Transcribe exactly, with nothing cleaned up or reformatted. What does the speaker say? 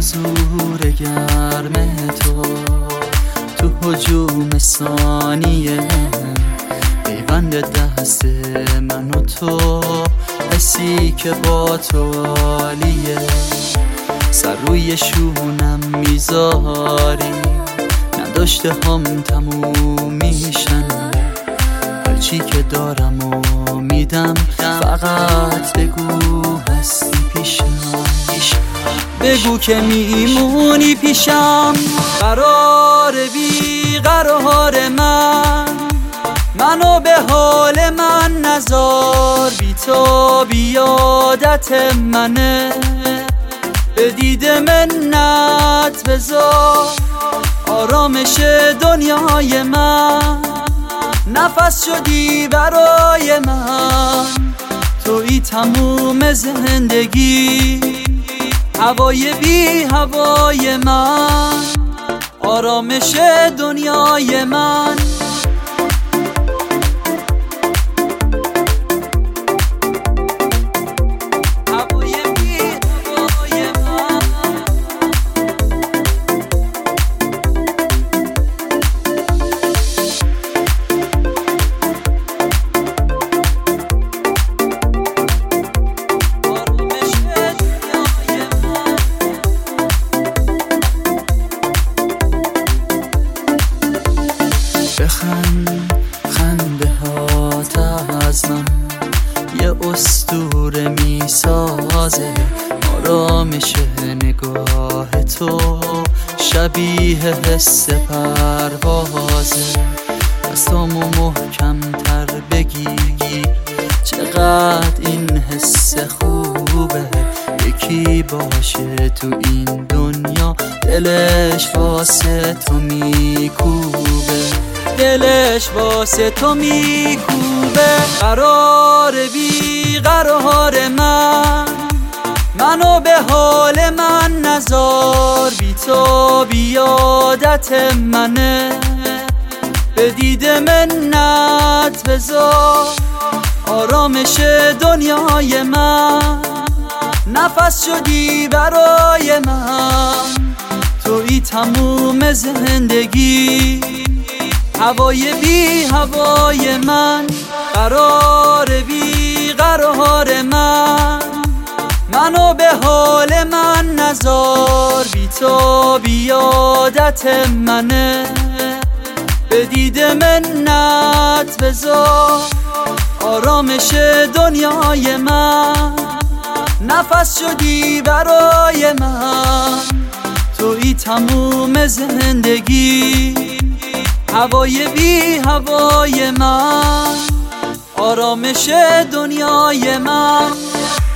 حضور گرم تو تو هجوم ثانیه، پیوند دست من و تو، حسی که با تو عالیه. سر روی شونم میذاری، نداشته هم تموم میشن، هرچی که دارم و میدم، فقط بگو هستی پیشم. بگو که میمونی پیشم، قرار بی قرار من، منو به حال من نذار، بی تو بیادت منه، به دید منت بذار آرامش دنیای من، نفس شدی برای من، تویی تموم زندگی، هوای بی هوای من، آرامش دنیای من. بخند خنده هات از من، یه اسطوره می سازه، آرامش نگاه تو شبیه حس پروازه. دستامو محکم تر بگی، چقدر این حس خوبه، یکی باشه تو این دنیا، دلش واسه تو میکوبه، دلش واسه تو میکوبه. قرار بی قرار من، منو به حال من نذار، بی تو بیادت منه، به دید منت بذار آرامش دنیای من، نفس شدی برای من، تویی تموم زندگی، هوای بی هوای من، قرار بی قرار من، منو به حال من نذار، بی تو بیادت منه، به دید منت بذار آرامش دنیای من، نفس شدی برای من، تویی تموم زندگی، هوای بی هوای من، آرامش دنیای من.